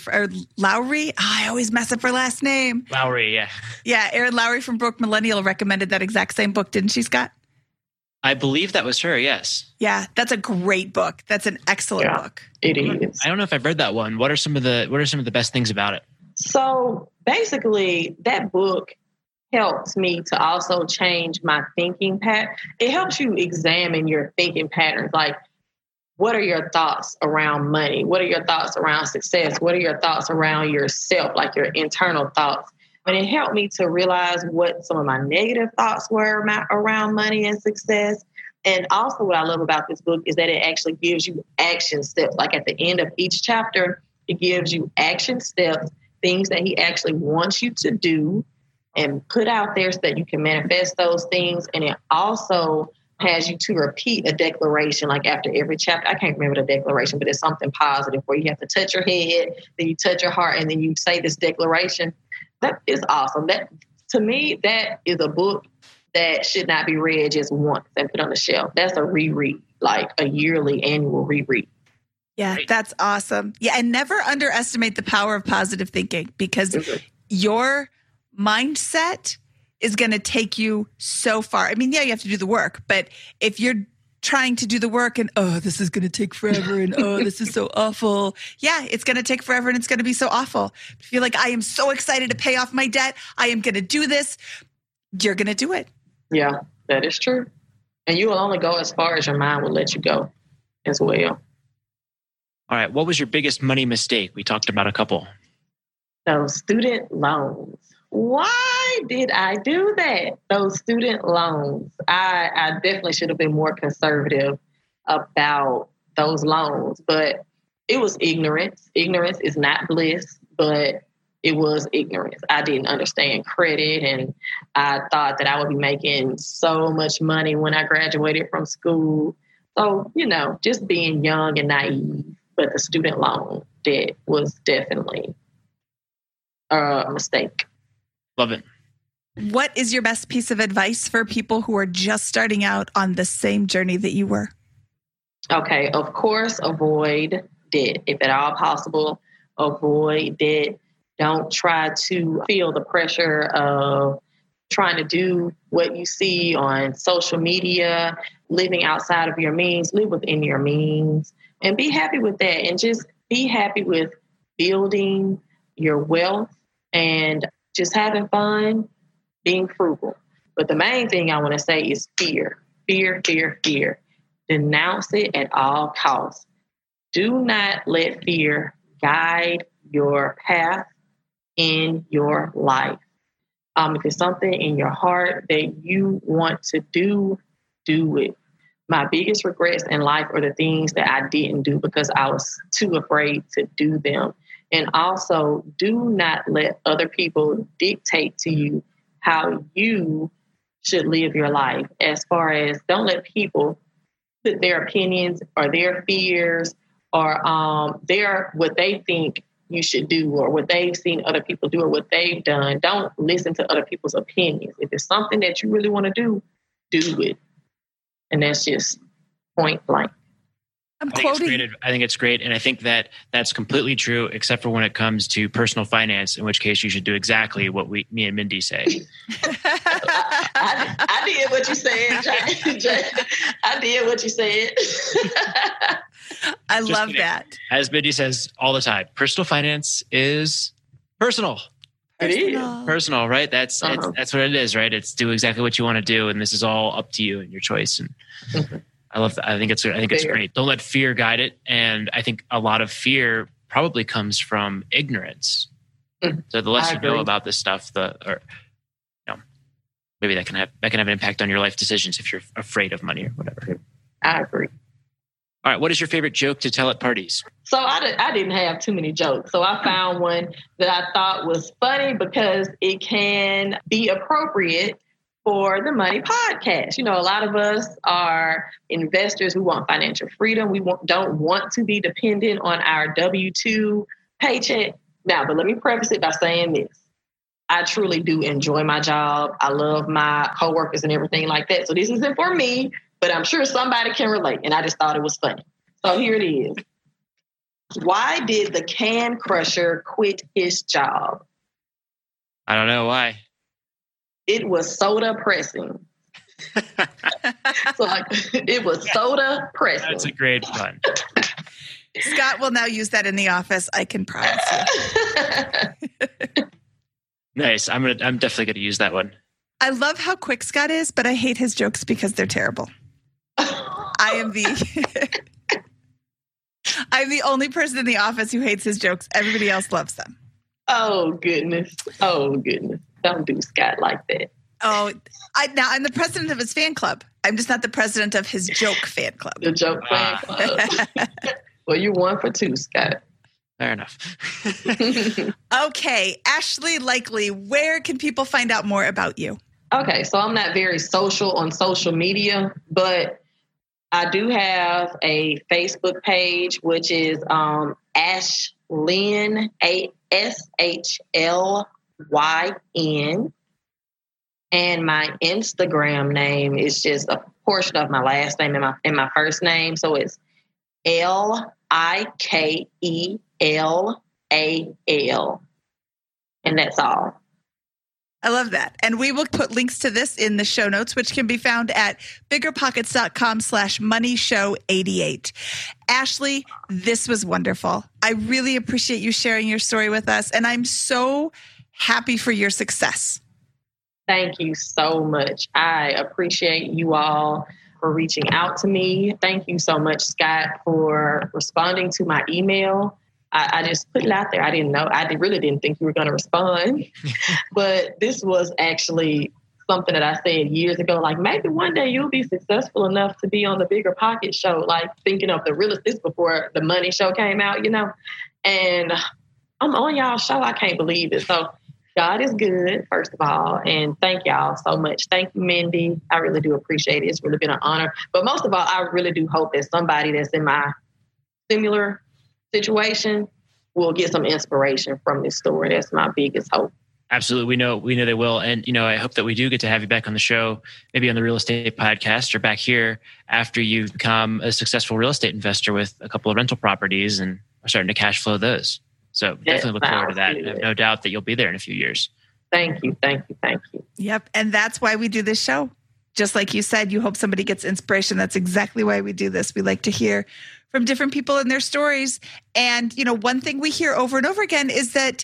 I always mess up her last name. Lowry, yeah. Yeah, Erin Lowry from Broke Millennial recommended that exact same book, didn't she, Scott? I believe that was her, yes. Yeah, that's a great book. That's an excellent book. It is. I don't know if I've read that one. What are some of the best things about it? So basically, that book helps me to also change my thinking pattern. It helps you examine your thinking patterns. Like, what are your thoughts around money? What are your thoughts around success? What are your thoughts around yourself, like your internal thoughts? And it helped me to realize what some of my negative thoughts were around money and success. And also what I love about this book is that it actually gives you action steps. Like at the end of each chapter, it gives you action steps, things that he actually wants you to do and put out there so that you can manifest those things. And it also has you to repeat a declaration, like after every chapter. I can't remember the declaration, but it's something positive where you have to touch your head, then you touch your heart, and then you say this declaration. That is awesome. That, to me, that is a book that should not be read just once and put on the shelf. That's a reread, like a yearly annual reread. Yeah, that's awesome. Yeah, and never underestimate the power of positive thinking, because your mindset is going to take you so far. I mean, yeah, you have to do the work, but if you're trying to do the work and, oh, this is going to take forever and, oh, this is so awful. Yeah, it's going to take forever and it's going to be so awful. If you're like, I am so excited to pay off my debt, I am going to do this, you're going to do it. Yeah, that is true. And you will only go as far as your mind will let you go as well. All right. What was your biggest money mistake? We talked about a couple. Those student loans. Why did I do that? Those student loans. I definitely should have been more conservative about those loans, but it was ignorance. Ignorance is not bliss, but it was ignorance. I didn't understand credit, and I thought that I would be making so much money when I graduated from school. So, just being young and naive, but the student loan debt was definitely a mistake. Love it. What is your best piece of advice for people who are just starting out on the same journey that you were? Okay, of course, avoid debt. If at all possible, avoid debt. Don't try to feel the pressure of trying to do what you see on social media, living outside of your means. Live within your means and be happy with that. And just be happy with building your wealth and just having fun, being frugal. But the main thing I want to say is fear. Fear, fear, fear. Denounce it at all costs. Do not let fear guide your path in your life. If it's something in your heart that you want to do, do it. My biggest regrets in life are the things that I didn't do because I was too afraid to do them. And also, do not let other people dictate to you how you should live your life. As far as, don't let people put their opinions or their fears or what they think you should do or what they've seen other people do or what they've done. Don't listen to other people's opinions. If it's something that you really want to do it. And that's just point blank. I'm I think it's great. And I think that that's completely true, except for when it comes to personal finance, in which case you should do exactly what me and Mindy say. I did what you said, Jay. I did what you said. I love that. As Mindy says all the time, personal finance is personal. It is. Personal, right? That's what it is, right? It's do exactly what you want to do. And this is all up to you and your choice. And I love that. I think it's great. Don't let fear guide it. And I think a lot of fear probably comes from ignorance. So the less you know about this stuff, maybe that can have an impact on your life decisions if you're afraid of money or whatever. I agree. All right. What is your favorite joke to tell at parties? So I didn't have too many jokes. So I found one that I thought was funny because it can be appropriate for the Money Podcast. You know, a lot of us are investors who want financial freedom. We don't want to be dependent on our W-2 paycheck. Now, but let me preface it by saying this. I truly do enjoy my job. I love my coworkers and everything like that. So this isn't for me, but I'm sure somebody can relate. And I just thought it was funny. So here it is. Why did the can crusher quit his job? I don't know why. It was soda pressing. So it was soda pressing. That's a great pun. Scott will now use that in the office. I can promise you. Nice. I'm definitely going to use that one. I love how quick Scott is, but I hate his jokes because they're terrible. I'm the only person in the office who hates his jokes. Everybody else loves them. Oh, goodness. Don't do Scott like that. Oh, now I'm the president of his fan club. I'm just not the president of his joke fan club. The joke fan club. Well, you 1 for 2, Scott. Fair enough. Okay, Ashley Likely, where can people find out more about you? Okay, so I'm not very social on social media, but I do have a Facebook page, which is Ashlyn, ASHLYN. And my Instagram name is just a portion of my last name and my first name. So it's LIKELAL. And that's all. I love that. And we will put links to this in the show notes, which can be found at biggerpockets.com/moneyshow88. Ashley, this was wonderful. I really appreciate you sharing your story with us. And I'm so happy for your success. Thank you so much. I appreciate you all for reaching out to me. Thank you so much, Scott, for responding to my email. I just put it out there. I didn't know. I really didn't think you were going to respond. But this was actually something that I said years ago, like maybe one day you'll be successful enough to be on the Bigger Pocket show, like thinking of the real estate before the Money Show came out, you know. And I'm on y'all's show. I can't believe it. So God is good, first of all. And thank y'all so much. Thank you, Mindy. I really do appreciate it. It's really been an honor. But most of all, I really do hope that somebody that's in my similar situation will get some inspiration from this story. That's my biggest hope. Absolutely. We know they will. And, you know, I hope that we do get to have you back on the show, maybe on the Real Estate Podcast or back here after you've become a successful real estate investor with a couple of rental properties and are starting to cash flow those. So definitely look forward to that. I have no doubt that you'll be there in a few years. Thank you. Yep. And that's why we do this show. Just like you said, you hope somebody gets inspiration. That's exactly why we do this. We like to hear from different people and their stories. And, you know, one thing we hear over and over again is that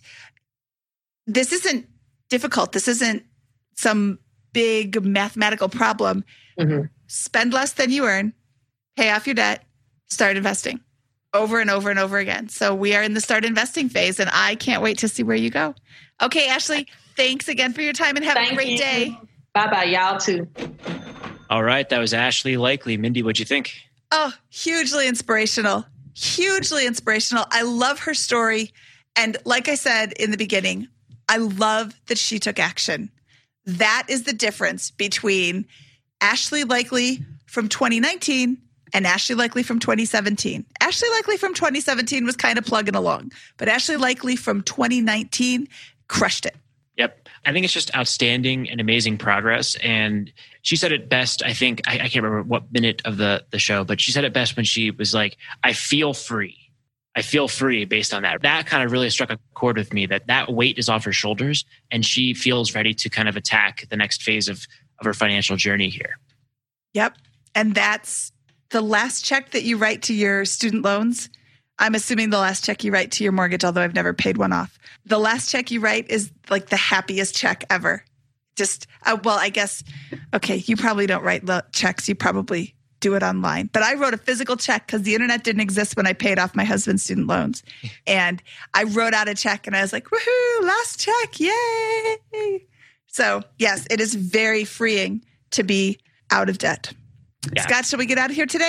this isn't difficult. This isn't some big mathematical problem. Mm-hmm. Spend less than you earn, pay off your debt, start investing over and over and over again. So we are in the start investing phase, and I can't wait to see where you go. Okay, Ashley, thanks again for your time and have a great day. Bye-bye. Y'all too. All right. That was Ashley Likely. Mindy, what'd you think? Oh, hugely inspirational. Hugely inspirational. I love her story. And like I said in the beginning, I love that she took action. That is the difference between Ashley Likely from 2019 and Ashley Likely from 2017. Ashley Likely from 2017 was kind of plugging along, but Ashley Likely from 2019 crushed it. Yep. I think it's just outstanding and amazing progress. And she said it best, I think, I can't remember what minute of the show, but she said it best when she was like, I feel free. I feel free based on that. That kind of really struck a chord with me, that weight is off her shoulders and she feels ready to kind of attack the next phase of her financial journey here. Yep. And that's the last check that you write to your student loans. I'm assuming the last check you write to your mortgage, although I've never paid one off. The last check you write is like the happiest check ever. Just, well, I guess, okay, you probably don't write checks. You probably do it online. But I wrote a physical check because the internet didn't exist when I paid off my husband's student loans. And I wrote out a check and I was like, woohoo, last check, yay. So yes, it is very freeing to be out of debt. Yeah. Scott, shall we get out of here today?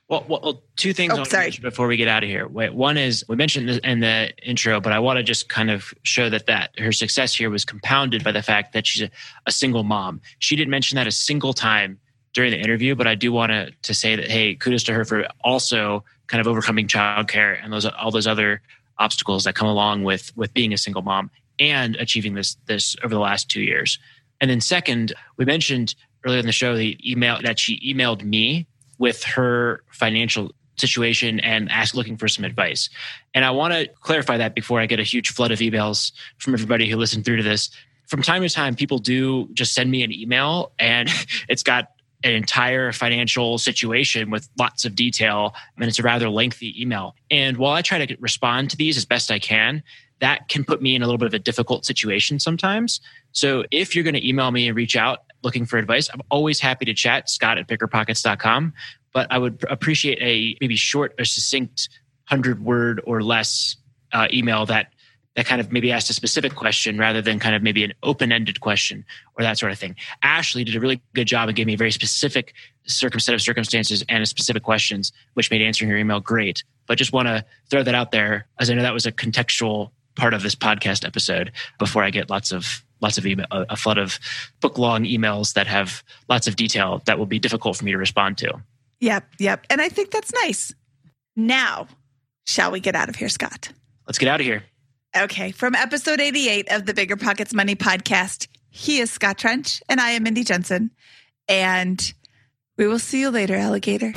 Well, two things I want to mention before we get out of here. One is we mentioned this in the intro, but I want to just kind of show that her success here was compounded by the fact that she's a single mom. She didn't mention that a single time during the interview, but I do want to say that, hey, kudos to her for also kind of overcoming childcare and all those other obstacles that come along with being a single mom and achieving this over the last 2 years. And then second, we mentioned earlier in the show the email that she emailed me with her financial situation and looking for some advice. And I want to clarify that before I get a huge flood of emails from everybody who listened through to this. From time to time, people do just send me an email and it's got an entire financial situation with lots of detail, and it's a rather lengthy email. And while I try to respond to these as best I can, that can put me in a little bit of a difficult situation sometimes. So if you're going to email me and reach out looking for advice, I'm always happy to chat, Scott@biggerpockets.com. But I would appreciate a maybe short or succinct 100-word or less email that kind of maybe asked a specific question rather than kind of maybe an open-ended question or that sort of thing. Ashley did a really good job and gave me a very specific set of circumstances and specific questions, which made answering your email great. But just want to throw that out there, as I know that was a contextual part of this podcast episode before I get lots of email, a flood of book-long emails that have lots of detail that will be difficult for me to respond to. Yep. And I think that's nice. Now, shall we get out of here, Scott? Let's get out of here. Okay. From episode 88 of the Bigger Pockets Money podcast, he is Scott Trench and I am Mindy Jensen. And we will see you later, alligator.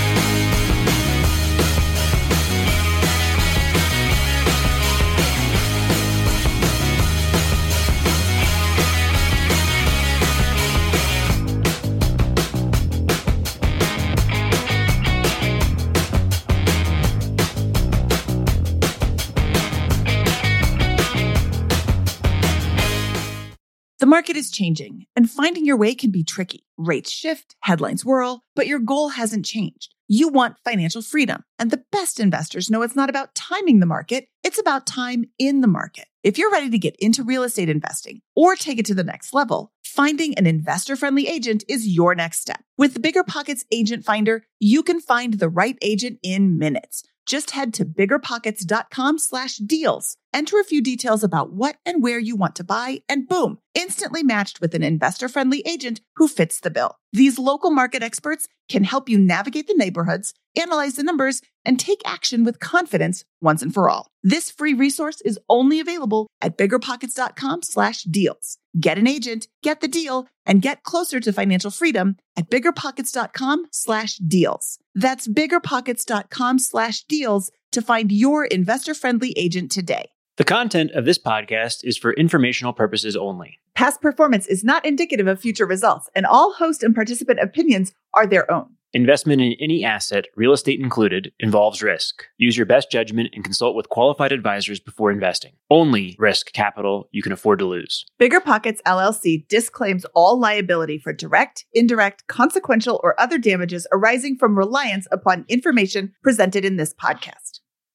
The market is changing, and finding your way can be tricky. Rates shift, headlines whirl, but your goal hasn't changed. You want financial freedom, and the best investors know it's not about timing the market, it's about time in the market. If you're ready to get into real estate investing or take it to the next level, finding an investor-friendly agent is your next step. With the Bigger Pockets Agent Finder, you can find the right agent in minutes. Just head to biggerpockets.com/deals. Enter a few details about what and where you want to buy, and boom, instantly matched with an investor-friendly agent who fits the bill. These local market experts can help you navigate the neighborhoods, analyze the numbers, and take action with confidence once and for all. This free resource is only available at biggerpockets.com/deals. Get an agent, get the deal, and get closer to financial freedom at biggerpockets.com/deals. That's biggerpockets.com/deals to find your investor-friendly agent today. The content of this podcast is for informational purposes only. Past performance is not indicative of future results, and all host and participant opinions are their own. Investment in any asset, real estate included, involves risk. Use your best judgment and consult with qualified advisors before investing. Only risk capital you can afford to lose. Bigger Pockets LLC disclaims all liability for direct, indirect, consequential, or other damages arising from reliance upon information presented in this podcast.